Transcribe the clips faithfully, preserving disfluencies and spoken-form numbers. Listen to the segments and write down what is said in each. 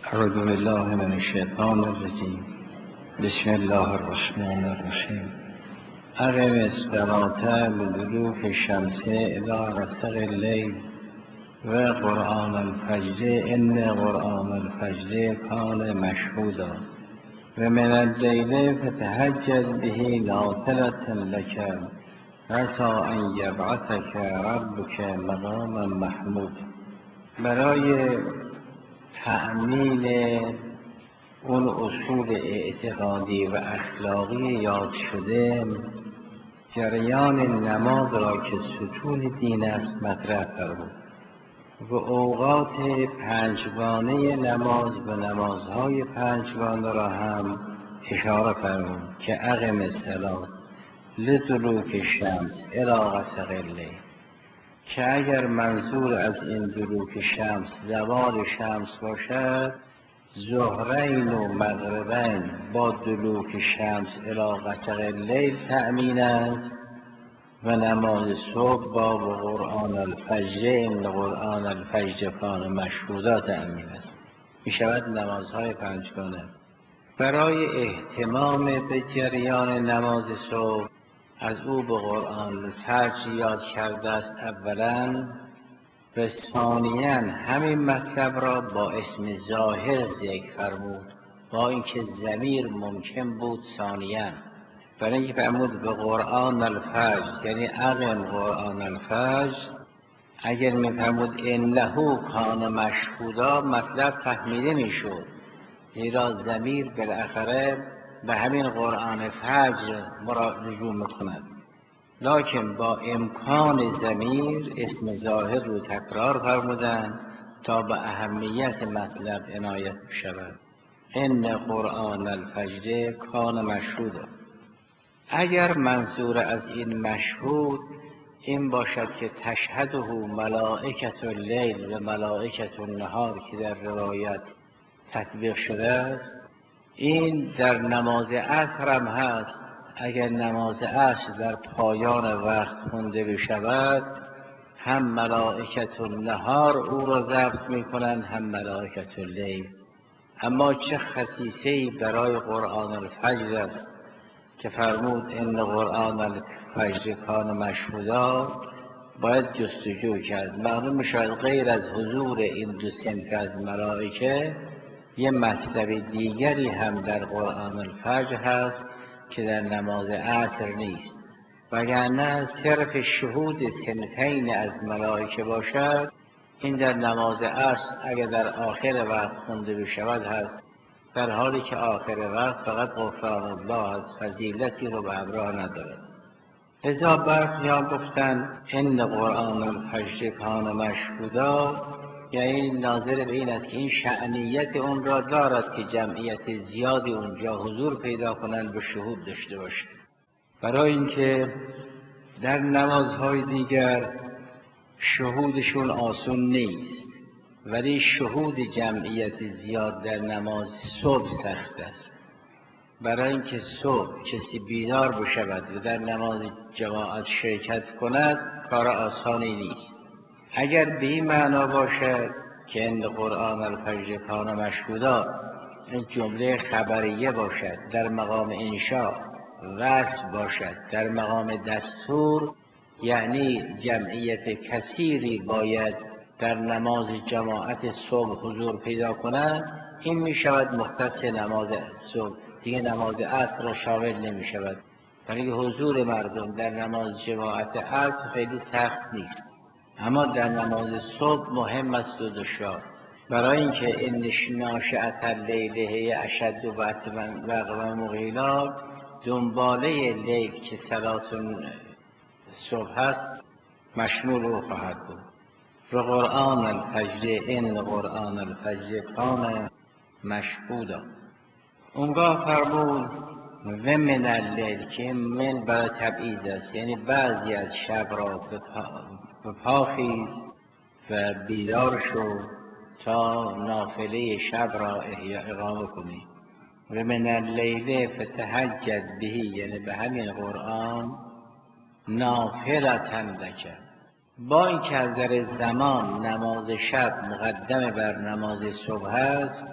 اعوذ بالله من الشیطان الرجیم. بسم الله الرحمن الرحیم. اقم الصلاة لدلوک الشمس الی غسق اللیل و قرآن الفجر ان قرآن الفجر کان مشهودا و من اللیل فتهجد به نافلة لک عسی ان یبعثک ربک مقاما محمودا. برای تأمین اون اصول اعتقادی و اخلاقی یاد شده جریان نماز را که ستون دین است مطرح فرمود و اوقات پنجگانه نماز و نمازهای پنجگانه را هم اشاره فرمود که اقم الصلاة لدلوک الشمس الی غسق اللیل، که اگر منظور از این دلوک شمس زوال شمس باشد، ظهرین و مغربین با دلوک شمس الی غسق اللیل تأمین است و نماز صبح با قرآن الفجر ان قرآن الفجر کان مشهودا تأمین است. می شود نمازهای پنجگانه. برای اهتمام به جریان نماز صبح از او به قرآن الفجر یاد کرده است اولا، و ثانیاً همین مطلب را با اسم ظاهر ذکر فرمود، با اینکه ضمیر ممکن بود ثانیاً، برای اینکه فرمود به قرآن الفجر یعنی اقم قرآن الفجر. اگر می فرمود انه کان مشهودا مطلب فهمیده می شد، زیرا ضمیر بالاخره به همین قرآن فجر رجوع میکند، لکن با امکان ضمیر اسم ظاهر رو تکرار فرمودن تا به اهمیت مطلب عنایت شود. ان قرآن الفجر کان مشهودا. اگر منظور از این مشهود این باشد که تشهده ملائکة اللیل و ملائکة النهار که در روایت تطبیق شده است، این در نماز عصر هم هست. اگر نماز عصر در پایان وقت خونده بشود، هم ملائکة النهار او را ضبط می کنند هم ملائکة اللیل. اما چه خصیصه‌ای برای قرآن الفجر است که فرمود ان قرآن الفجر کان مشهودا، باید جستجو کرد. معلوم شاید غیر از حضور این دو صنف از ملائکه یه مطلب دیگری هم در قرآن الفجر هست که در نماز عصر نیست، وگرنه صرف شهود صنفین از ملائکه باشد، این در نماز عصر اگر در آخر وقت خونده بشود هست، در حالی که آخر وقت فقط غفران الله هست، فضیلتی رو به همراه ندارد. لذا برخیان گفتن ان قرآن الفجر کان مشهودا، یعنی ناظر به این است که این شأنیت اون را دارد که جمعیت زیادی اونجا حضور پیدا کنند و شهود داشته باشند. برای اینکه در نمازهای دیگر شهودشون آسون نیست، ولی شهود جمعیت زیاد در نماز صبح سخت است. برای اینکه صبح کسی بیدار بشود و در نماز جماعت شرکت کند کار آسانی نیست. اگر به این معنا باشد که ان قرآن الفجر کان مشهودا این جمله خبریه باشد، در مقام انشاء وصف باشد، در مقام دستور، یعنی جمعیت کثیری باید در نماز جماعت صبح حضور پیدا کند، این می شود مختص نماز صبح، دیگه نماز عصر را شامل نمی شود، برای حضور مردم در نماز جماعت عصر خیلی سخت نیست، اما در نماز صبح مهم است و دشوار. برای اینکه ان ناشئة اللیل هی اشد وطئا و اقوم مقیلا، دنباله لیل که صلات صبح است مشمول او خواهد بود. و قرآن الفجر ان قرآن الفجر کان مشهودا. اونگاه فرمود و من اللیل، که من برای تبعیض است، یعنی بعضی از شب را به پا خیز و بیدار شو تا نافله شب را احیا اقامه کنی. و من اللیل فتهجد به، یعنی به همین قرآن نافلة لک، با اینکه از نظر زمان نماز شب مقدم بر نماز صبح است،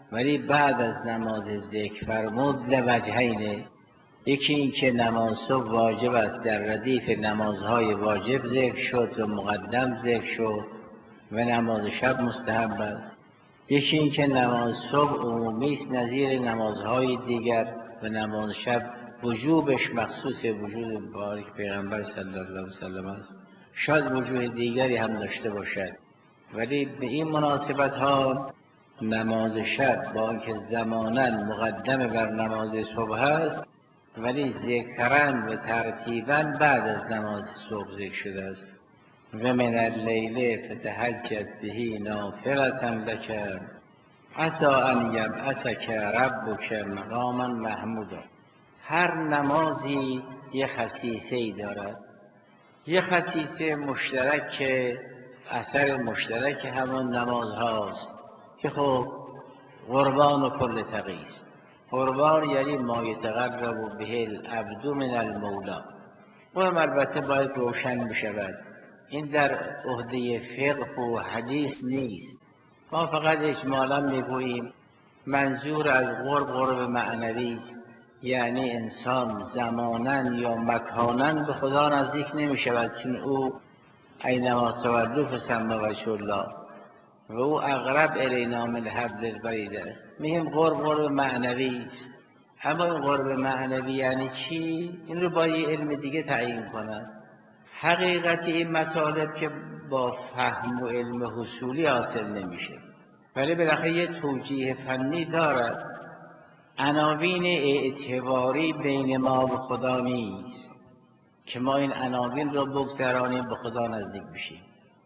ولی بعد از نماز ذکر فرمود لوجهین، یکی این که نماز صبح واجب است، در ردیف نمازهای واجب ذکر شد و مقدم ذکر شد و نماز شب مستحب است. یکی این که نماز صبح عمومی است نظیر نمازهای دیگر و نماز شب وجوبش مخصوص وجود مبارک پیغمبر صلی الله علیه و سلم است. شاید وجوه دیگری هم داشته باشد، ولی به این مناسبت ها نماز شب با اینکه زمانا مقدم بر نماز صبح است، ولی ذکرن و ترتیبا بعد از نماز صبح ذکر شده است. و من اللیل فتهجد به نافلة لک عسی ان یبعثک ربک مقاما محمودا. هر نمازی یه خصیصه‌ای دارد، یه خصیصه مشترک که اثر مشترک همون نماز هاست که خب قربان و کل تقی است. قربان یعنی ما یتقرب به العبد من المولا، و البته باید روشن بشود. این در عهده فقه و حدیث نیست، ما فقط اجمالا میگوییم منظور از قرب قرب معنوی است، یعنی انسان زمانا یا مکانا به خدا نزدیک نمی شود، چون او اینما تولوا فثم وجه الله و او اقرب الینا من حبل الورید است. میگیم قرب قرب معنوی است. اما این قرب معنوی یعنی چی؟ این رو با یه علم دیگه تعیین کنند. حقیقت این مطالب که با فهم و علم حصولی حاصل نمیشه، ولی بالاخره یه توجیه فنی دارد. عناوین اعتباری بین ما و خدا نیست که ما این عناوین را بگذرانیم به خدا نزدیک بشیم.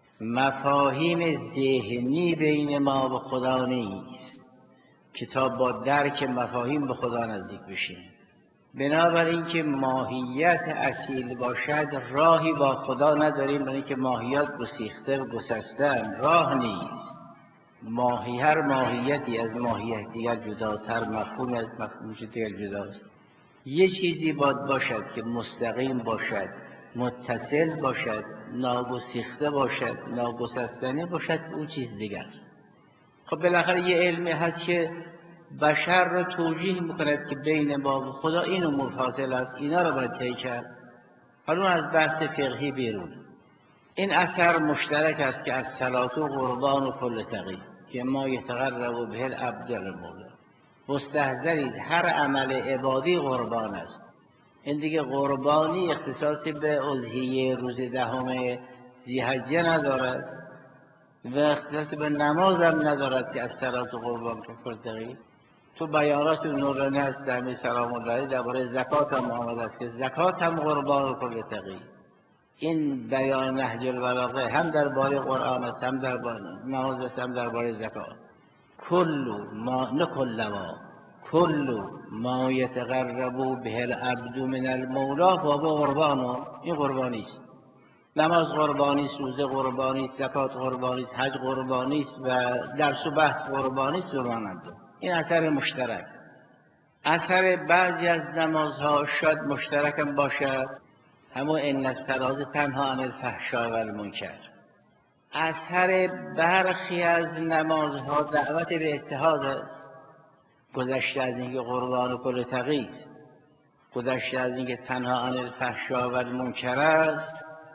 مفاهیم ذهنی بین ما و خدا نیست که تا با درک مفاهیم به خدا نزدیک بشیم. بنابراین که ماهیت اصیل باشد راهی با خدا نداریم، برای اینکه ماهیت گسیخته و گسستن راه نیست. ماهی هر ماهیتی از ماهیت دیگر جداست، هر مفهومی از مفهوم دیگر جداست. یه چیزی باید باشد که مستقیم باشد، متصل باشد، ناگسیخته باشد، ناگسستنی باشد، اون چیز دیگه است. خب بالاخره یه علمی هست که بشر رو توجیه میکند که بین ما و خدا این امور فاصله است، اینا رو باید طی کرد. حالا از بحث فقهی بیرون، این اثر مشترک است که از صلات و قربان و کل تقی که ما یتقرب به العبد المولا. مستحضرید هر عمل عبادی قربان است. این دیگه قربانی اختصاصی به اضحیه روز دهم ذی‌حجه ندارد و اختصاصی به نماز هم ندارد که از صلات و قربان کل تقی. تو بیانات نورانی هست در سلام الله علیه درباره زکات هم آمده است که زکات هم قربان و کل تقی. این بیان نهج البلاغه هم درباره قرآن است، هم درباره نماز است، هم درباره زکات. کل ما نه کل ما کل ما یتقرب به العبد من المولا و قربان. این قربانی است. نماز قربانی است، روزه قربانی است، زکات قربانی است، حج قربانی است و درس و بحث قربانی است و مانند. این اثر مشترک. اثر بعضی از نمازها شاید مشترک هم باشد، همون ان الصلاة تنهی عن الفحشاء و المنکر. اثر برخی از نمازها دعوت به اتحاد است، گذشته از اینکه قربان و کل تقی است، گذشته از اینکه تنهی عن الفحشاء و المنکر است.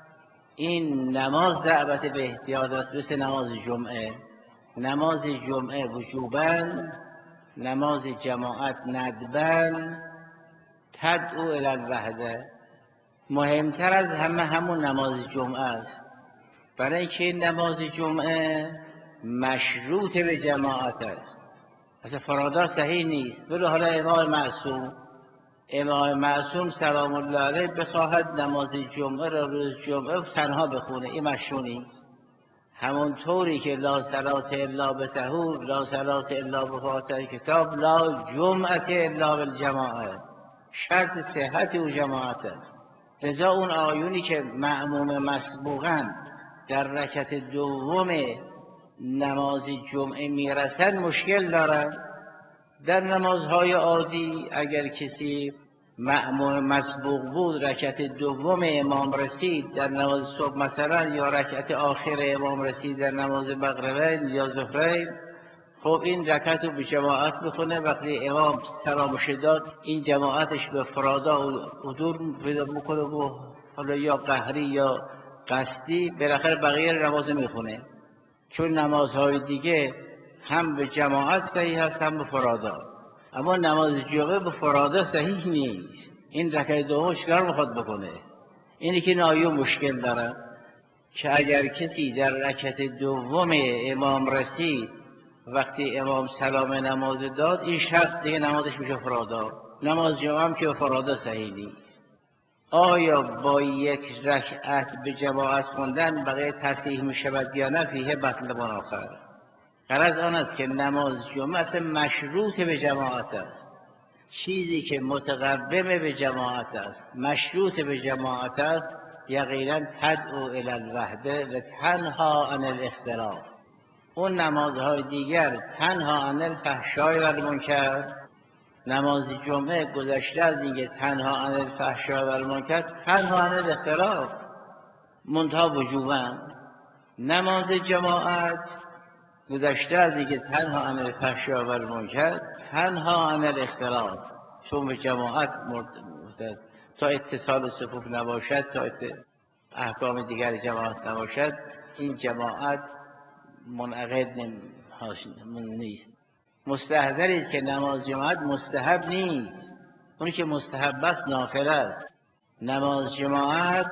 این نماز دعوت به اتحاد است، مثل نماز جمعه. نماز جمعه وجوباً، نماز جماعت ندباً، تدعو الی الوحده. مهمتر از همه همون نماز جمعه است، برای اینکه نماز جمعه مشروط به جماعت است. اصلا فرادا صحیح نیست. ولی حالا امام معصوم امام معصوم سلام الله علیه بخواهد نماز جمعه را روز جمعه تنها بخونه، این مشروع نیست. همونطوری که لا صلاة الا بطهور، لا صلاة الا بفاتحه کتاب، لا جمعه الا بالجماعه. شرط صحت او جماعت است. لذا اون آیونی که مأموم مسبوقاً در رکعت دوم نماز جمعه میرسد مشکل دارد. در نمازهای عادی اگر کسی مأموم مسبوق بود، رکعت دوم امام رسید در نماز صبح مثلا، یا رکعت آخر امام رسید در نماز مغربین یا ظهرین، خب این رکعت رو به جماعت بخونه، وقتی امام سلامش داد این جماعتش به فرادا حضور پیدا بکنه و حالا یا قهری یا قصدی بالاخره بقیه نماز میخونه، چون نمازهای دیگه هم به جماعت صحیح هست هم به فرادا. اما نماز جمعه به فرادا صحیح نیست. این رکعت دوم چیکار میخواد بکنه؟ اینی که نایو مشکل داره که اگر کسی در رکعت دوم امام رسید وقتی امام سلام نماز داد، این شخص دیگه نمازش میشه فرادا، نماز جمعه هم که فرادا صحیح نیست. آیا با یک رکعت به جماعت خوندن بقیه تصحیح میشود یا نه؟ فیه بطل آخر. غرض آن است که نماز جمعه اصلا مشروط به جماعت است. چیزی که متقوم به جماعت است، مشروط به جماعت است، یقینا تدعو الی الوحده و تنها عن الاختلاف. اون نمازهای دیگر تنها عن الفحشاء و المنکر، نماز جمعه گذشته از اینکه تنها عن الفحشاء و المنکر تنها عن الاختلاف منتها وجوبا. نماز جماعت گذشته از اینکه تنها عن الفحشاء و المنکر تنها عن الاختلاف، چون به جماعت مرتبط تا اتصال صفوف نباشد، تا احکام دیگر جماعت نباشد، این جماعت منعقد نیست. مستحضرید که نماز جماعت مستحب نیست، اونی که مستحب است نافله است. نماز جماعت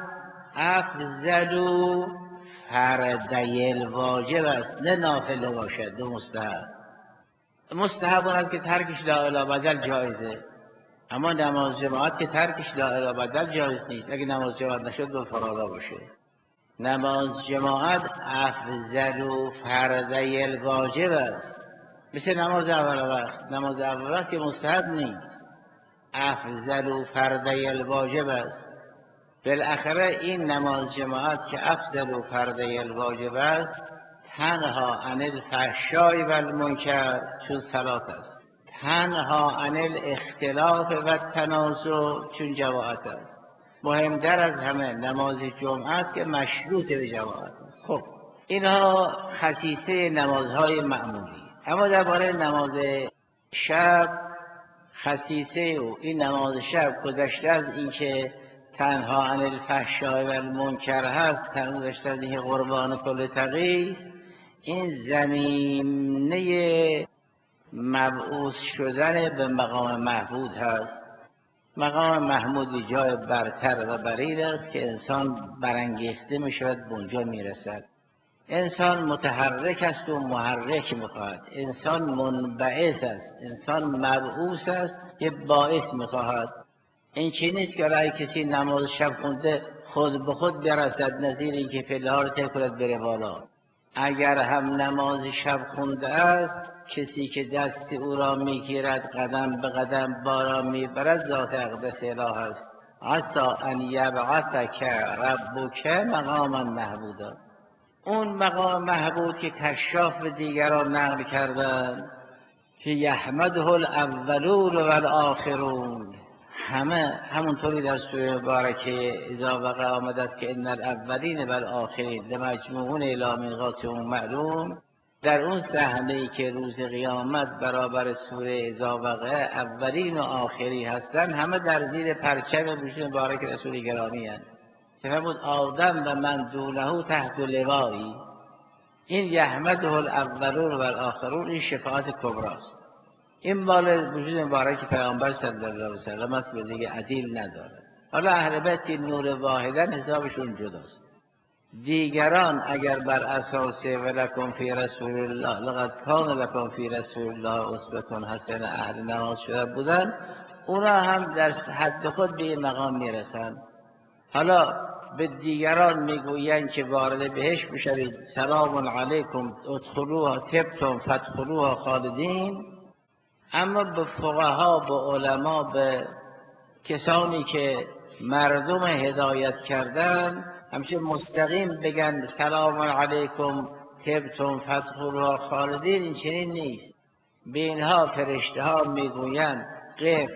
افضل فردی الواجب است، نه نافله باشد، نه مستحب. مستحب اون است که ترکش لا اله بدل جایزه، اما نماز جماعت که ترکش لا اله بدل جایز نیست. اگه نماز جماعت نشد دو فرادا باشه. نماز جماعت افضل فردی الواجب است، مثل نماز اول وقت. نماز اول وقت که مستحب نیست، افضل فردی الواجب است. بالاخره این نماز جماعت که افضل فردی الواجب است تنها عن الفحشاء و المنکر، چون صلات است، تنها عن الاختلاف و تنازع، چون جماعت است. مهمتر از همه نماز جمعه است که مشروط به جماعت است. خب اینها خصیصه نمازهای معمولی. اما درباره نماز شب خصیصه و این نماز شب گذشته از اینکه تنها عن الفحشاء و المنکر هست، تنها گذشته از اینکه قربان کل تقی است، این زمینه مبعوث شدن به مقام محمود هست. مقام محمودی جای برتر و بریر است که انسان برانگیخته می شود به اونجا می رسد. انسان متحرک است و محرک میخواهد، انسان منبعث است، انسان مبعوث است که باعث میخواهد. این چی نیست که رای کسی نماز شب خونده خود به خود برسد، نظیر اینکه پله ها رو طی کند بره بالا. اگر هم نماز شب خونده است، کسی که دست او را میگیرد قدم به قدم بارا میبرد ذات اقدس اله است. عسا ان یبعثک ربک مقاما محمودا. اون مقام محمود که کشاف دیگران نقل کردن که یحمده الاولون و الاخرون، همه همونطوری در سوره مبارکه اذا وقع آمده است که ان الاولین و الاخرین لمجموعون الی میقات معلوم. در اون صحنه‌ای که روز قیامت برابر سوره اذا وقع اولین و آخری هستن، همه در زیر پرچم وجود مبارک رسول گرامی هستند که فرمود آدم و من دونه تحت لوایی. این یحمده الاولون و الاخرون، این شفاعت کبراست. این مال وجود مبارک پیامبر صلی الله علیه و سلم است و دیگه عدیل نداره. حالا اهل بیت که نور واحدن حسابشون جداست. دیگران اگر بر اساس ولکم فی رسول الله لقد کان لکم فی رسول الله اسوة حسنه اهل نماز شده بودن، اونا هم در حد خود به این مقام میرسن. حالا به دیگران میگویند که وارد بهشت بشوید، سلام علیکم ادخلوها طبتم فادخلوها خالدین. اما به فقها، به علما، به کسانی که مردم هدایت کردن، همچنین مستقیم بگن سلام علیکم طبتم فادخلوها خالدین، این چنین نیست. به اینها فرشته ها میگویند قف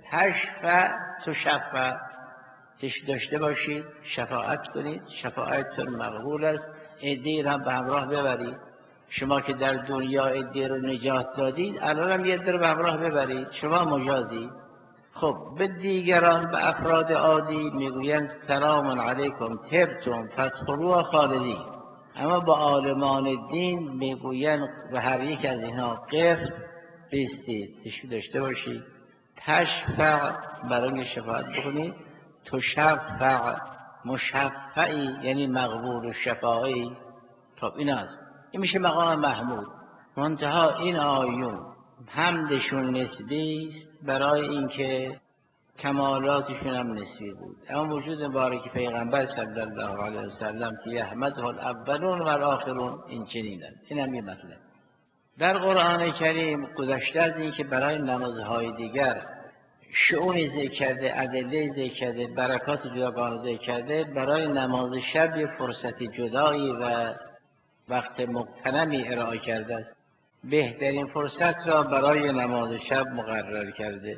تشفع تشفع، تش داشته باشید، شفاعت کنید، شفاعتتون مقبول است، ایدین هم به همراه ببرید. شما که در دنیا عده رو نجات دادید، الان هم یه در به همراه ببرید، شما مجازی. خب به دیگران، به افراد عادی میگویند سلام علیکم طبتم فادخلوها خالدین، اما با عالمان دین میگویند به هر یک از اینها قف بیستید، تشفیع داشته باشید، تشفع برای شفاعت بکنید، تشفع مشفعی یعنی مقبول و شفاعی. خب این است، این میشه مقام محمود. منتها این آیون حمدشون نسبی است برای اینکه کمالاتشون هم نسبی بود، اما وجود مبارک پیغمبر صلی الله علیه وسلم که یحمده الاولون و الاخرون این چنینند. این هم یه مطلب در قرآن کریم گذشته از این که برای نمازهای دیگر شؤون ذکر کرده، ادله ذکر کرده، برکات جداگانه ذکر کرده، برای نماز شب یه فرصت جدایی و وقت مغتنمی ارائه کرده است. بهترین فرصت را برای نماز شب مقرر کرده.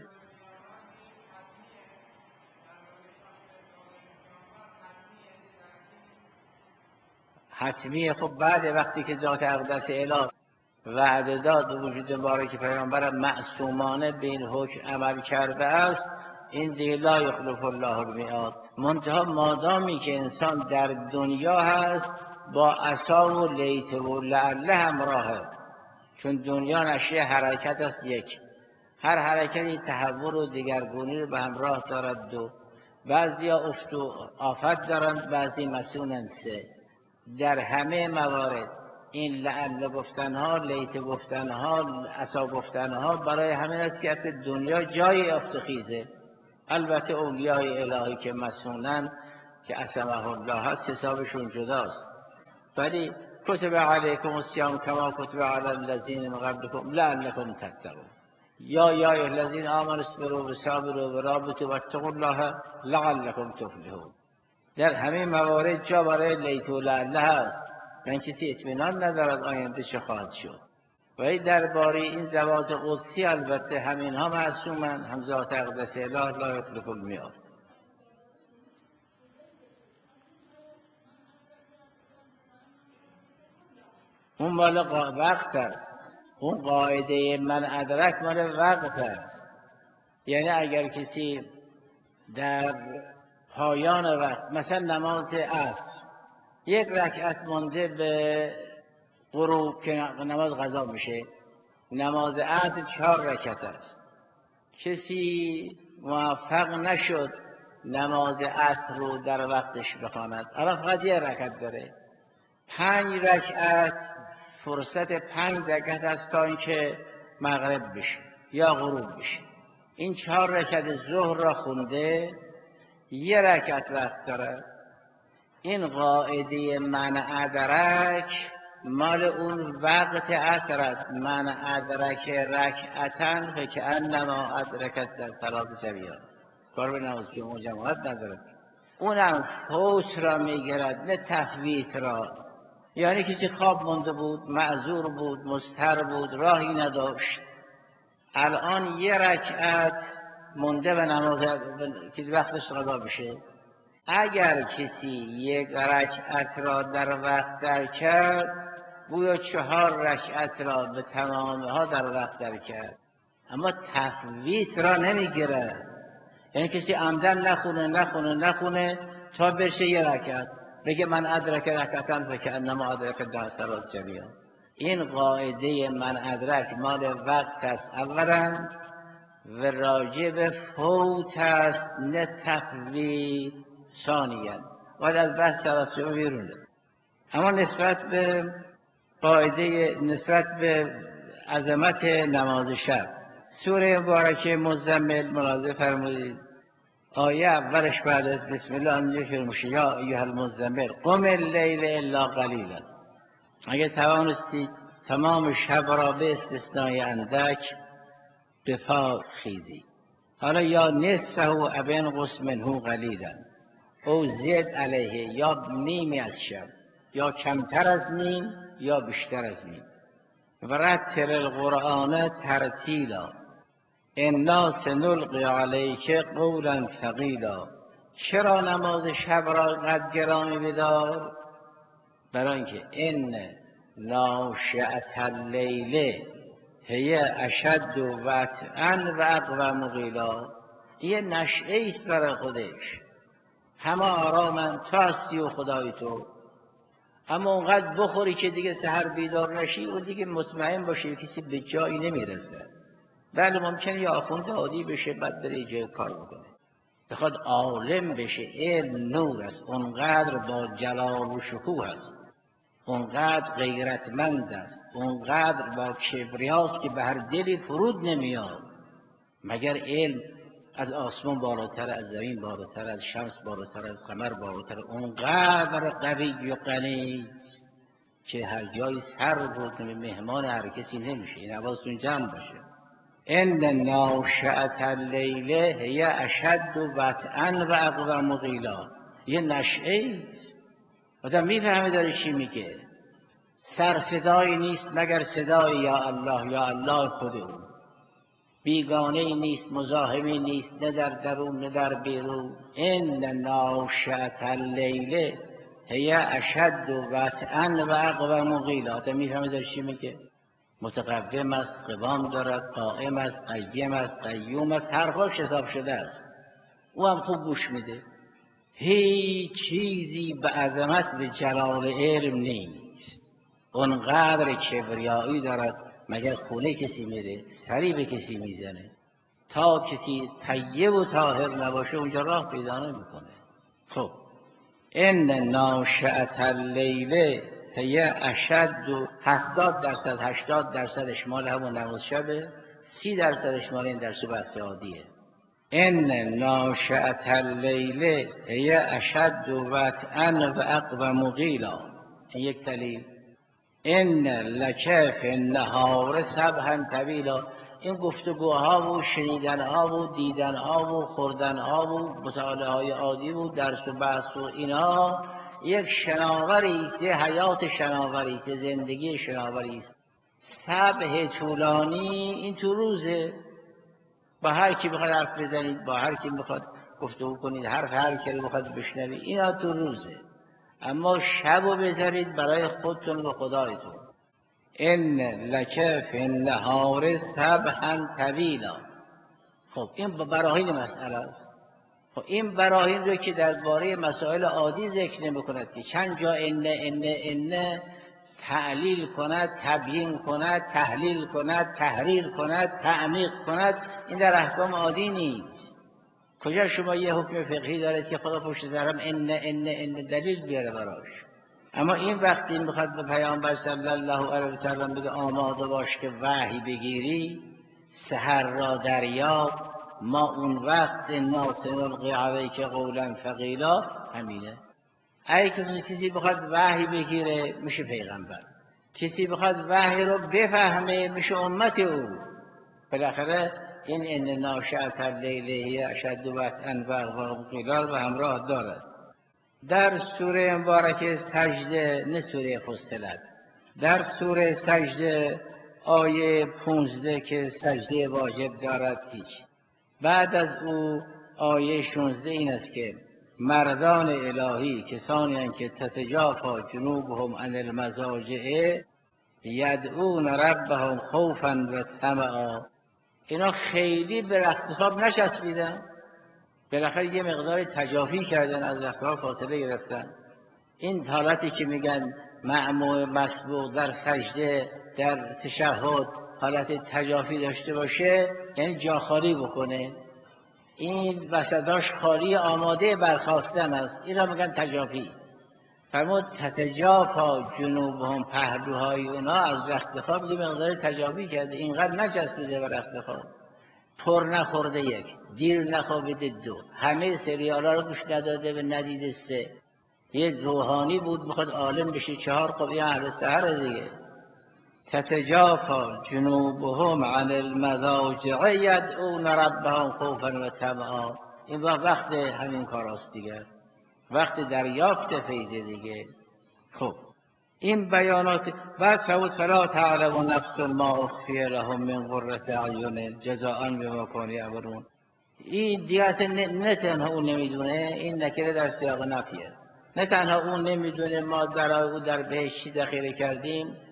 حتمیه. خب بعد وقتی که ذات اقدس الهی وعده داد به وجود مبارک پیامبر معصومانه به این حکم عمل کرده است، این دیگه لا یخلف الله المیعاد. منتها مادامی که انسان در دنیا هست با عصا و لیت و لعله همراهه، چون دنیا نشأه حرکت است، یک هر حرکتی تحول و دیگرگونی رو به همراه دارد، دو بعضی ها افت و آفت دارند، بعضی مسئولند، سه در همه موارد این لعل گفتنها، لیت گفتنها، عصا گفتنها برای همین است که اصل دنیا جای افت و خیزه. البته اولیای الهی که مسئولن که عصمه الله هست حسابشون جداست، ولی کتب علیکم الصیام کما کتب علی الذین من قبلکم لعلکم تتقون، یا یا الذین آمنوا اصبروا وصابروا ورابطوا واتقوا الله لعلکم تفلحون. در همه موارد جا برای لیت و لعله هست، من کسی اطمینان ندارد آینده چه خواهد شد. ولی درباره این ذوات قدسی البته همین ها معصومن، هم ذات اقدس اله لا یخلف المیعاد. اون مال وقت است، اون قاعده من ادرک مال وقت است. یعنی اگر کسی در پایان وقت، مثلا نماز عصر یک رکعت مونده به غروب که نماز قضا میشه، نماز عصر چهار رکعت است، کسی موفق نشد نماز عصر رو در وقتش بخواند، الان فقط یه رکعت داره، پنج رکعت فرصت پنج رکعت است تا اینکه مغرب بشه یا غروب بشه. این چهار رکعت ظهر را خونده، یه رکعت وقت داره. این قاعده من ادرک مال اون وقت عصر است. من ادرک رکعتن فکأنما ادرکت در صلات جمیعا، کار به نماز جمعه جماعت ندارد. اونم فوت را میگیرد نه تفویت را. یعنی کسی خواب مونده بود، معذور بود، مضطر بود، راهی نداشت، الان یه رکعت مونده به نماز که وقتش قضا بشه، اگر کسی یک رکعت را در وقت در کرد، گویا چهار رکعت را به تمامها در وقت در کرد، اما تفویت را نمیگیره. یعنی کسی عمدن نخونه نخونه نخونه تا بشه یه رکعت، بگه من ادرک رکعتن فکأنما ادرک ده صلات جمیعا. این قاعده من ادرک مال وقت است اولا، و راجع به فوت است نه تفویت ثانیا. باید از بحث توسط بیرونه. اما نسبت به قاعده، نسبت به عظمت نماز شب، سوره مبارکه مزمل ملاحظه فرمودید آیه اولش بعد از بسم الله همینجا شروع میشه، یا ایها المزمل قم اللیل الا قلیلا. اگه توانستید تمام شب را به استثنای اندک به پا خیزی. حالا یا نصفه او انقص منه قلیلا او زد علیه، یا نیمی از شب، یا کمتر از نیم یا بیشتر از نیم. و رتل القرآن ترتیلا انا سنلقی علیک قولا ثقیلا. چرا نماز شب را قد گرامی بدار؟ برای اینکه ان ناشئة اللیل هی اشد وطئا و اقوم قیلا. یه نشئه است برای خودش، همه آرامن، تو هستی و خدای تو، اما اونقدر بخوری که دیگه سحر بیدار نشی و دیگه مطمئن باشی کسی به جایی نمیرسه. بله ممکنه یه آخوند عادی بشه بعد بره جای کار بکنه، بخواد عالم بشه. علم نور است، اونقدر با جلال و شکوه است، اونقدر غیرتمند است، اونقدر با کبریاست که به هر دلی فرود نمیاد. مگر علم از آسمان بالاتر، از زمین بالاتر، از شمس بالاتر، از قمر بالاتر، اونقدر قوی و غنی که هر جای سر برد مهمان هر کسی نمیشه. این حواستون جمع باشه. ان ناشئة اللیل هی اشد وطئا و اقوم قیلا. یه نشئه است، آدم میفهمه داره چی میگه. سر صدایی نیست مگر صدای یا الله یا الله خود او. بیگانه ای نیست، مزاحمی نیست، نه در درون نه در بیرون. ان ناشئة اللیل هی اشد وطئا و اقوم قیلا. آدم میفهمه داره چی میگه. متقوم است، قوام دارد، قائم است، قیم است، قیوم است، حرفاش حساب شده است، او هم خوب گوش میده. هیچ چیزی به عظمت و جلال علم نیست. اونقدر کبریایی دارد مگر خونه کسی میره سری به کسی میزنه، تا کسی طیب و طاهر نباشه اونجا راه پیدا نمیکنه. خب ان ناشئة اللیل هی اشد، هفتاد درصد هشتاد درصدش مال همون نماز شبه، سی درصدش مال این درس و بحث عادیه. ان ناشئة اللیل هی اشد وطئا و اقوم قیلا. این یک دلیل. ان لک فی النهار سبحا طویلا. این گفتگوها و شنیدنها و دیدنها و خوردنها و مطالعه های عادی و درس و بحث و اینا یک شناوری است، حیات شناوری است، زندگی شناوری است. سبح طولانی این تو روزه، با هر کی بخواد حرف بزنید، با هر کی بخواد گفتگو کنید، حرف هر کی بخواد بشنوید، اینا تو روزه. اما شبو بذارید برای خودتون و خدایتون. ان لک فی النهار سبحا طویلا. خب این براهین مسئله است. خب این براهین رو که درباره مسائل عادی ذکر نمی‌کند که چند جا ان ان ان تعلیل کند، تبیین کند، تحلیل کند، تحریر کند، تعمیق کند، این در احکام عادی نیست. کجا شما یه حکم فقهی دارید که خدا پشت سرم ان ان ان دلیل بیاره براش؟ اما این وقتی میخواد به پیامبر صلی الله علیه و سلم بگه آماده باش که وحی بگیری، سحر را دریاب، ما اون وقت ناس نلقی علیک قولا ثقیلا، همینه. اگه که کسی بخواد وحی بگیره میشه پیغمبر، کسی بخواد وحی رو بفهمه میشه امت او. بالاخره این ان ناشئة اللیل هی اشد وطئا و اقوم قیلا و همراه دارد. در سوره مبارکه سجده، نه سوره فصلت، در سوره سجده آیه پونزده که سجده واجب دارد هیچ. بعد از او آیه شانزده این است که مردان الهی کسانی هستند که تتجافی جنوبهم عن المضاجع یدعون ربهم خوفا و طمعا. اینا خیلی به رخت خواب نچسبیدن، بالاخره یه مقدار تجافی کردن، از رخت خواب فاصله گرفتن. این حالتی که میگن مأموم مسبوق در سجده در تشهد حالت تجافی داشته باشه یعنی جا خالی بکنه، این وسطاش خالی آماده برخاستن است، این را میگن تجافی. فرمود تتجافا جنوبهم، پهلوهای اونا از رخت خواب یه مقدار تجافی کرده، اینقدر نچسبیده به رخت خواب. پر نخورده یک، دیر نخوابیده دو، همه سریالا رو گوش نداده و ندیده سه، یه روحانی بود میخواد عالم بشه چهار، خب یه اهل سحر دیگه. تتجافا جنوبهم عن المضاجع یدعون ربهم خوفا و طمعا. این وقت همین کاراست دیگه، وقت دریافت فیض دیگه. خب این بیانات بعد فرمود فلا تعلم نفس ما اخفی لهم من قرة اعین جزاء بما كانوا یعملون. این دیگه نه تنها اون نمیدونه، این نکره در سیاق نفیه، نه تنها اون نمیدونه ما در او در بهشت چی ذخیره کردیم،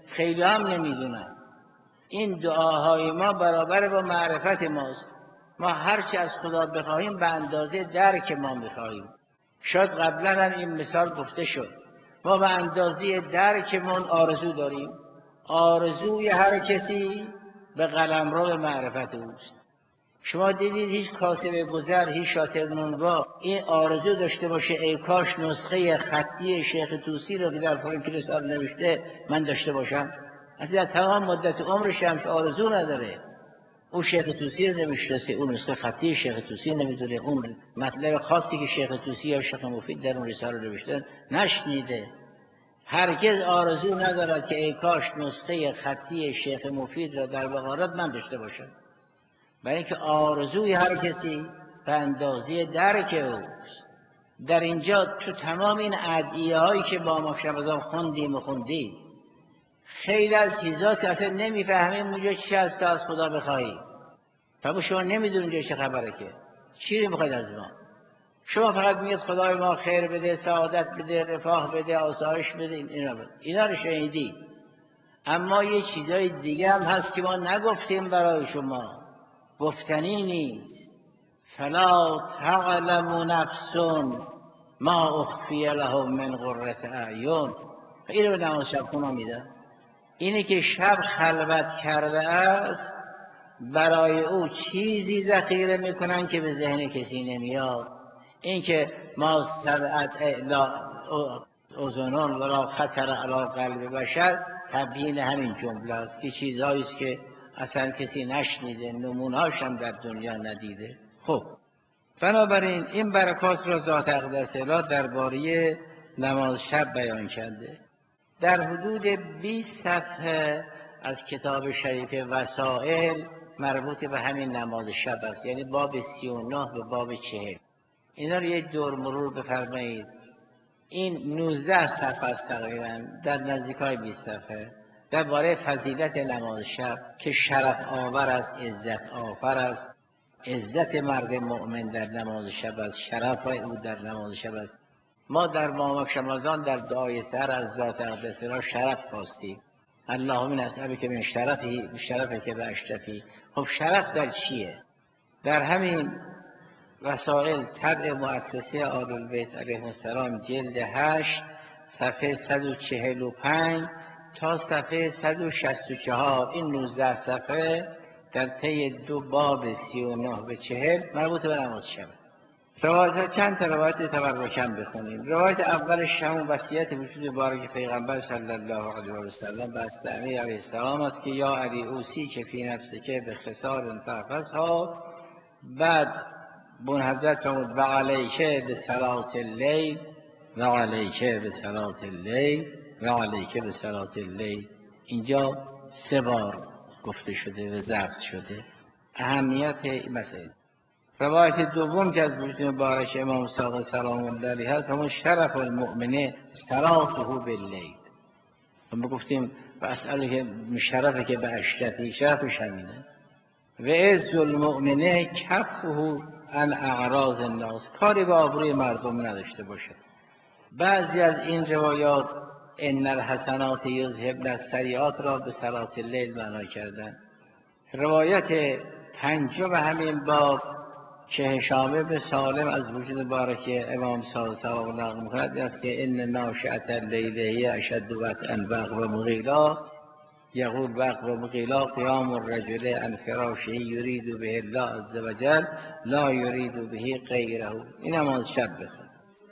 خیلی هم نمیدونن. این دعاهای ما برابر با معرفت ماست. ما هرچی از خدا بخواهیم به اندازه درک ما میخواهیم. شاید قبلا هم این مثال گفته شد، ما به اندازه درکمون آرزو داریم. آرزوی هر کسی به قلمرو به معرفت اوست. شما دیدید هیچ کاسب گذر، هیچ شاطر نونوا این آرزو داشته باشه ای کاش نسخه خطی شیخ طوسی رو که در فرانک رسال نوشته من داشته باشم. اصلا تمام مدت عمرش هم آرزو نداره. اون شیخ طوسی رو نمیشناسه، اون نسخه خطی شیخ طوسی نمیدونه، اون مطلب خاصی که شیخ طوسی یا شیخ مفید در اون رساله نوشتن نشنیده. هرگز آرزو ندارد که ای کاش نسخه خطی شیخ مفید را در بقارات من داشته باشم. برای اینکه آرزوی هر کسی به اندازه درک اوست. در اینجا تو تمام این ادعیه هایی که با ما شبازان خوندیم و خوندیم، خیلی از چیزاست که اصلا نمیفهمیم اونجا چی از تو از خدا بخواهی. فهم شما نمیدونید اونجا چه خبره، که چی رو میخواید از ما. شما فقط میگید خدای ما خیر بده، سعادت بده، رفاه بده، آسایش بده، اینا بده. اینا رو شنیدی. اما یه چیزای دیگه هم هست که ما نگفتیم برای شما، گفتنی نیست. فلا تعلم نفس ما اخفی لهم من قرة اعین. اینو به نماز شب خونه میدن. اینی که شب خلوت کرده است برای او چیزی ذخیره میکنن که به ذهن کسی نمیاد. این که ما سبعت اذنان ولا خطر علی قلب بشر تبیین همین جمله است که چیزهایی است که اصلا کسی نشنیده، نمونهاش هم در دنیا ندیده. خب بنابراین این برکات را ذات اقدس اله درباره نماز شب بیان کرده. در حدود بیست صفحه از کتاب شریف وسائل مربوط به همین نماز شب است، یعنی باب سی و نه به باب چهل. اینا رو یک دور مرور بفرمایید. این نوزده صفحه است تقریبا، در نزدیکای بیست صفحه، درباره فضیلت نماز شب که شرف آور است، عزت آفر است. عزت مرد مؤمن در نماز شب است، شرف او در نماز شب است. ما در ماه رمضان در دعای سحر از ذات اقدس را شرف خواستیم. اللهم نسألک من شرفی شرفک و اشرفی. خب شرف در چیه؟ در همین وسائل طبع مؤسسه آل‌البیت علیهم السلام جلد هشت صفحه صد و چهل و پنج تا صفحه صد و شصت و چهار، این نوزده صفحه در طی دو باب سی و نه به چهل مربوط به نماز شب. روایت چند تا روایت تبرکم بخونیم. روایت اولش همون وصیت وجود مبارک پیغمبر صلی الله علیه و سلم به امیر علیه السلام است که یا علی اوسی که فی نفسک به خسار فحفظها. بعد بون حضرت فرمود و علیک به صلاة اللیل و علیک به صلاة اللیل و علیک به صلاة اللیل. اینجا سه بار گفته شده و ضبط شده. اهمیت این مسئله. روایت دوم که از وجود مبارک امام صادق سلام الله علیه هست، همون شرف المؤمنه صلاته باللیل. ما گفتیم و اسئله که شرفه که به اشرفی، شرفش همینه. و عز المؤمنه کفه عن اعراض الناس، کاری به آبروی مردم نداشته باشه. بعضی از این روایات ان الحسنات یذهبن السیئات را به صلاة اللیل معنا کردن. روایت پنجم همین باب که هشام بن سالم از وجود مبارک امام صادق سلام الله علیه می‌کند است که ان ناشئة اللیل هی اشد وطئا و مغیلا. یقول وقت و مقیلا قیام الرجل عن فراشه یرید به الله عز وجل لا یرید به غیره. این نماز شب بخون.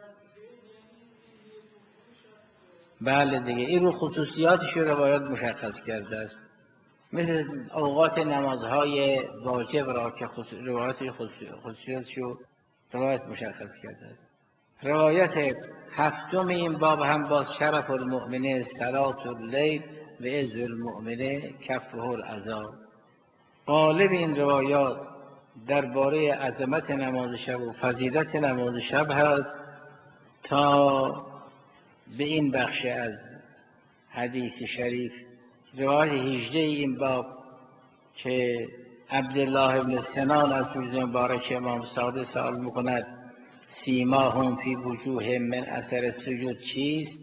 بله دیگه، این رو خصوصیاتش روایات مشخص کرده است، مثل اوقات نمازهای واجب را که روایات خصوصیاتش رو روایت مشخص کرده است. روایت هفتم این باب هم باز شرف المؤمنه صلاة اللیل و عز المؤمنه کفه العذاب. غالب این روایات درباره عظمت نماز شب و فضیلت نماز شب هست تا به این بخش از حدیث شریف. روایت هجده این باب که عبدالله ابن سنان از وجود مبارک امام صادق سوال میکند سیماهم فی وجوه من اثر سجود چیست؟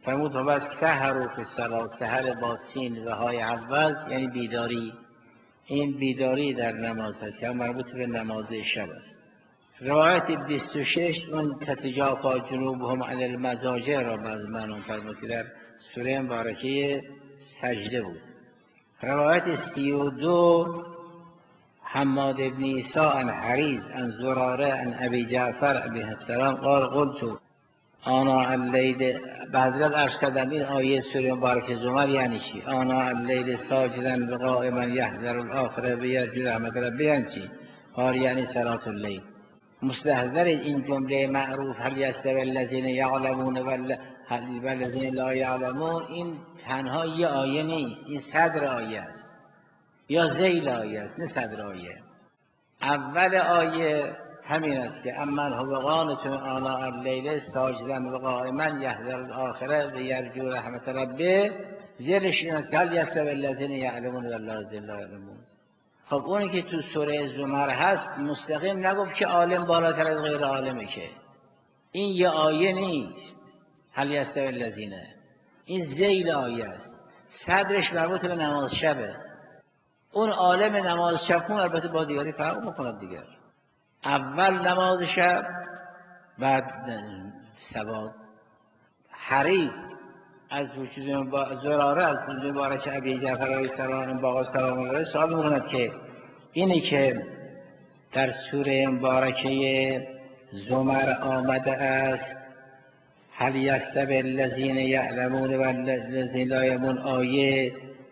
فرمود و بس سحر فی الصلاة، سحر با سین و های عوض یعنی بیداری. این بیداری در نماز هست که مربوط به نماز شب است. روایت بیست و شش اون تتجافا جنوبهم عن المضاجع را باز معلوم فرمود که در سوره مبارکه سجده بود. روایت سی و دو حماد بن عیسی عن حریز عن زراره عن ابی جعفر علیه السلام قال قلت آنا اللیل، به حضرت عرض کردم این آیه سوره مبارکه زمر یعنی چی؟ آنا اللیل ساجدا و قائما یحذر الاخره و یرجو رحمت ربه یعنی چی؟ قال یعنی صلاة اللیل. مستحضر این جمله معروف هل یستوی الذین یعلمون والذین لا یعلمون، این تنها یه آیه نیست، این صدر آیه است یا ذیل آیه است، نه صدر آیه. اول آیه همین است که امن هو قانت آناء اللیل ساجدا و قائما یحذر الاخره و یرجو رحمت ربه، زیرش این است که هل یستوی الذین یعلمون والذین لا یعلمون. خب اونی که تو سوره زمر هست مستقیم نگفت که عالم بالاتر از غیر عالمه، که این یه آیه نیست هل یستوی الذین، این ذیل آیه است، صدرش مربوط به نماز شبه. اون عالم نماز شب خون البته با دیگری فرق میکند دیگر، اول نماز شب بعد سواد. حریص از وجود زراره از وجود مبارک ابی جعفر علیه السلام باقی سلام علیه سوال میکند که اینی که در سوره مبارکه زمر آمده است هل یستوی الذین یعلمون و الذین لا یعلمون، آیه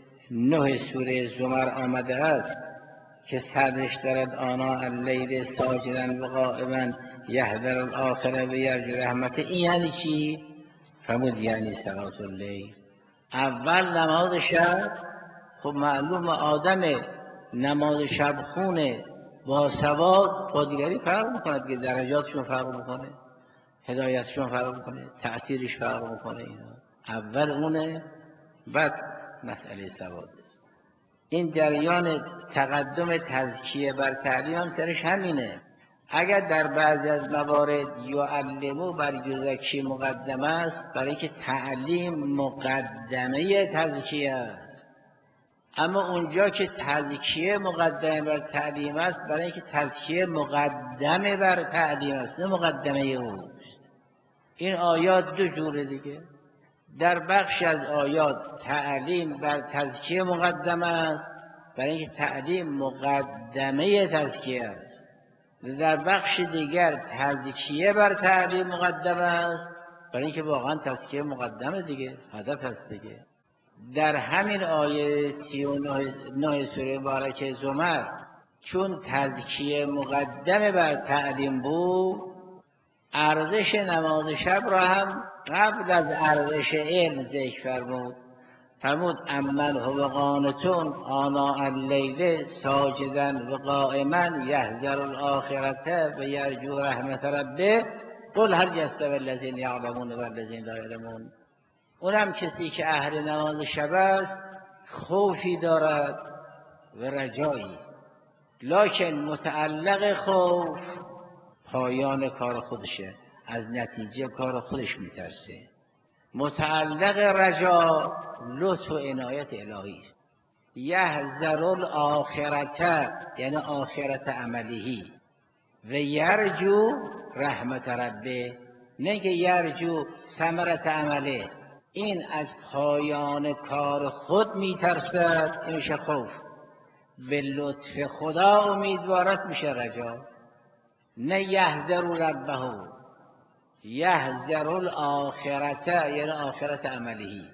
نه سوره زمر آمده است که صدرش دارد آنا اللیل ساجدا و قائما یحذر الاخره و یرجو رحمته، این یعنی چی؟ فرمود یعنی صلاة اللیل. اول نماز شب. خب معلوم آدم نماز شب خونه با سواد با دیگری فرق میکند که درجاتشون فرق میکنه، هدایتشون فرق میکنه، تأثیرش فرق میکنه. اینا اول اونه بعد مسئله سواد است. این جریان تقدم تزکیه بر تعلیم هم سرش همینه. اگر در بعضی از موارد یعلمو بر یزکی مقدمه است برای اینکه تعلیم مقدمه تزکیه است، اما اونجا که تزکیه مقدمه بر تعلیم است برای اینکه تزکیه مقدمه بر تعلیم است نه مقدمه اوست. این آیات دو جوره دیگه. در بخش از آیات تعلیم بر تزکیه مقدمه است برای اینکه تعلیم مقدمه تزکیه است، در بخش دیگر تزکیه بر تعلیم مقدمه است برای اینکه واقعا تزکیه مقدمه دیگه، هدف هست دیگه. در همین آیه سی و نه سوره مبارکه زمر چون تزکیه مقدمه بر تعلیم بود، ارزش نماز شب را هم قبل از ارزش علم ذکر فرمود. فرمود امن هو قانتون آناء اللیل ساجدا و قائما یحذر الاخرة و یرجو رحمت ربه قل هل یستوی الذین یعلمون و الذین لا یعلمون. اونم کسی که اهل نماز شب است خوفی دارد و رجایی، لکن متعلق خوف پایان کار خودشه، از نتیجه کار خودش میترسه. متعلق رجا لطف و عنایت الهی است. یحذر الاخرة یعنی آخرت عملیه و یرجو رحمت ربه، نه که یرجو ثمرت عمله، این از پایان کار خود میترسد، این میشه خوف. به لطف خدا امیدوار است، میشه رجا. نه یحذر ربه، یحذر الاخرة یعنی آخرت عملیه،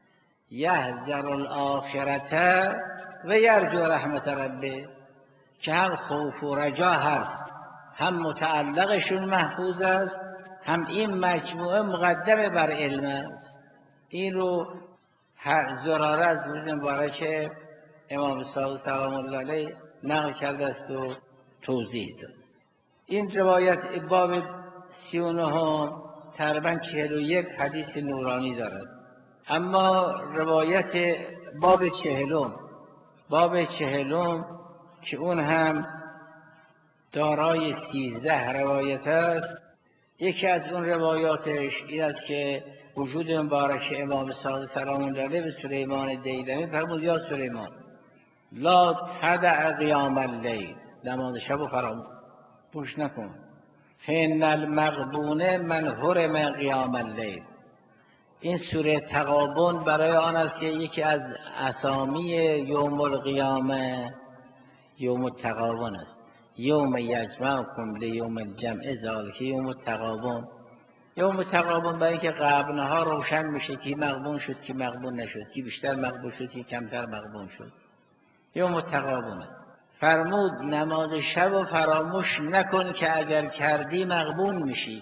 یحذر الاخرة و یرجو رحمت ربه، که هم خوف و رجا هست، هم متعلقشون محفوظ است، هم این مجموعه مقدمه بر علم است. این رو هر زراره از وجود مبارک امام صادق سلام الله علیه نقل کرده است و توضیح داد. این روایت باب سی و نهم تقریبا چهل و یک حدیث نورانی دارد، اما روایت باب چهلم باب چهلم که اون هم دارای سیزده روایت است، یکی از اون روایاتش این است که وجود مبارک امام صادق سلام الله علیه به سلیمان دیلمی فرمود یا سلیمان لا تدع قیام اللیل، نماز شب و فراموش نکن. فإن المغبون من حرم قیام اللیل. این سوره تغابن برای آن است که یکی از اسامی یوم القیامه یوم التغابن است. یوم یجمعکم لیوم الجمع ذالک یوم التغابن. یوم التغابن برای اینکه غبنها روشن میشه، کی مغبون شد کی مغبون نشد، کی بیشتر مغبون شد کی کمتر مغبون شد. یوم التغابن. فرمود نماز شب و فراموش نکن که اگر کردی مغبون میشی.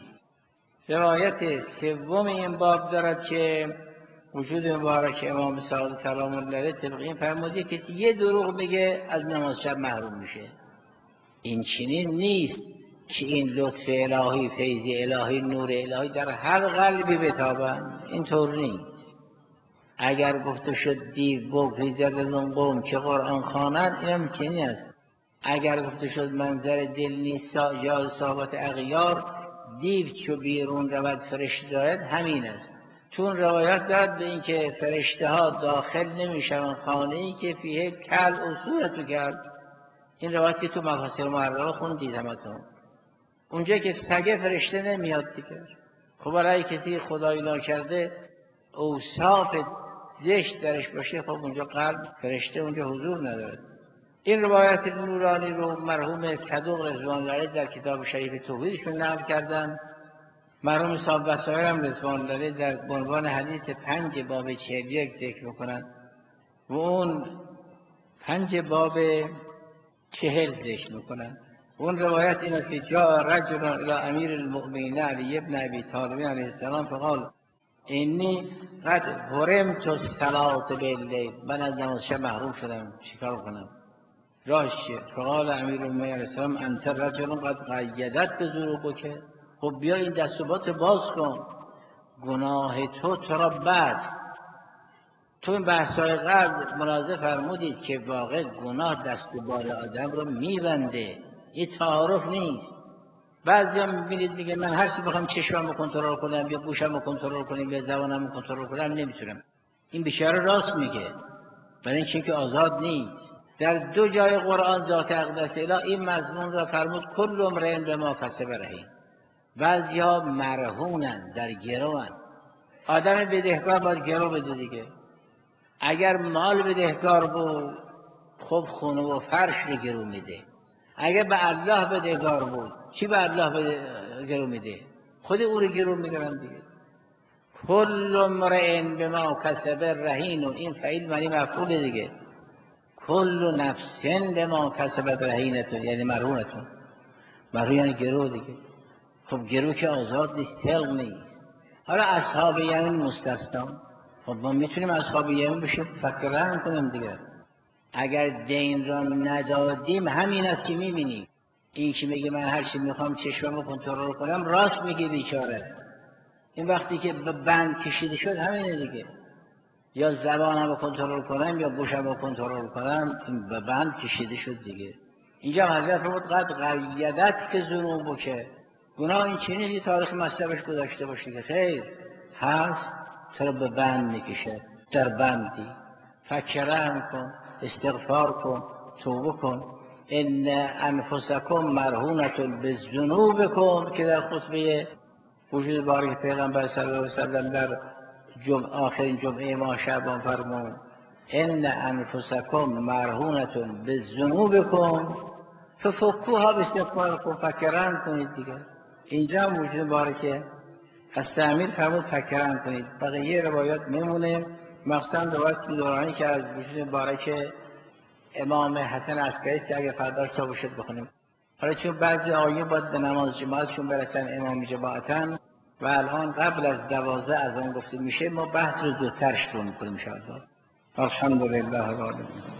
روایت سوم این باب دارد که وجود مبارک امام صادق سلام الله علیه طبق این فرمودی کسی یه دروغ بگه از نماز شب محروم میشه. این چنین نیست که این لطف الهی، فیض الهی، نور الهی در هر قلبی بتابند. این طور نیست. اگر گفته شد دیو بگریزد از اون قوم که قرآن خوانند، این هم چنین است. اگر گفته شد منظر دل نیست یا صحبت اغیار، دیو چو بیرون رود فرشته دارد، همین است. چون روایت دارد به این که فرشته ها داخل نمیشون خانه ای که فیه کل و صورت و کل. این روایت که تو مفاسر محرره خوندید همتون. اونجا که سگه فرشته نمیاد دیگه. خب برای کسی خدایی ناکرده اوصاف زشت درش باشه، خب اونجا قلب فرشته اونجا حضور ندارد. این روایت نورانی رو مرحوم صدوق رضوان الله علیه در کتاب شریف توحیدشون نقل کردن. مرحوم صاحب وسائل هم رضوان الله علیه در عنوان حدیث پنج باب چهل و یک ذکر میکنن و اون پنج باب چهل ذکر میکنن. اون روایت این است که جاء رجل الى امیر المؤمنین علی ابن ابی طالب علیه السلام فقال اینی قد حرمت الصلاة باللیل، من از نماز شب محروم شدم، چیکار کنم؟ راهش چیه؟ فقال امیر المؤمنین علیه السلام انت رجل قد قیدتک ذنوبک، خب بیا این دست و پات باز کن، گناه تو تو را بست. تو این بحث‌های قبل ملاحظه فرمودید که واقع گناه دست و بال آدم رو میبنده، این تعارف نیست. بعضی هم میبینید میگه من هر چی بخوام چشمم رو کنترل کنم یا گوشم رو کنترل کنم یا زبانم رو کنترل کنم نمیتونم. این بیچاره راست میگه، برای اینکه که آزاد نیست. در دو جای قرآن ذات اقدس اله این مضمون را فرمود کل امرئ بما کسب رهین. بعضیا مرهونن، در گروهن. آدم بدهکار باید گرو بده دیگه. اگر مال بدهکار بود خب خونه و فرش رو گرو میده. اگر به الله بدهکار بود چی به الله گرو میده؟ خود او رو گرو میگرن دیگه. کل امرئ بما کسب رهین، این فعیل معنی مفعول دیگه. کل نفس بما کسبت رهینتون یعنی مرهونتون. مرهون یعنی گرو دیگه. خب گرو که آزاد نیست، تلق نیست. حالا اصحاب یمین مستثنا. خب ما میتونیم اصحاب یمین بشیم، فکر رحم کنیم دیگه. اگر دین را ندادیم همین است که میبینیم. این که میگه من هر چی میخوام چشممو کنترل کنم، راست میگه بیچاره. این وقتی که به بند کشیده شد همینه دیگه. یا زبانم رو کنترل کنم یا گوشم رو کنترل کنم، این به بند کشیده شد دیگه. اینجا حضرت فرمود قد قیدت که ذنوبو که گناه این چیزی تاریخ مصرفش گذاشته باشه که خیر هست، تو رو به بند میکشه، در بندی. فکرهم کن، استغفار کن، توبه کن. ان انفسکم مرهونة بذنوبکم که در خطبه وجود بارک پیغمبر صلی الله علیه وسلم در جمعه آخرین جمعه ما شعبان فرمود ان انفسکم مرهونة بذنوبکم ففکوها باستغفارکم، فکرهم کنید دیگه. اینجا هم وجود بارکه از تعمیر فرمود فکرهم کنید. بقیه روایات میمونه، مخصوصا روایت دورانی که از وجود بارک امام حسن عسکری که اگه فرداش تا باشد بخونیم. حالا چون بعضی آیه باید به نماز جماعتشون برسن امام جماعتن و الان قبل از دوازه از آن گفته میشه، ما بحث رو زودتر شروع میکنیم ان شاء الله. الحمدلله رب العالمین.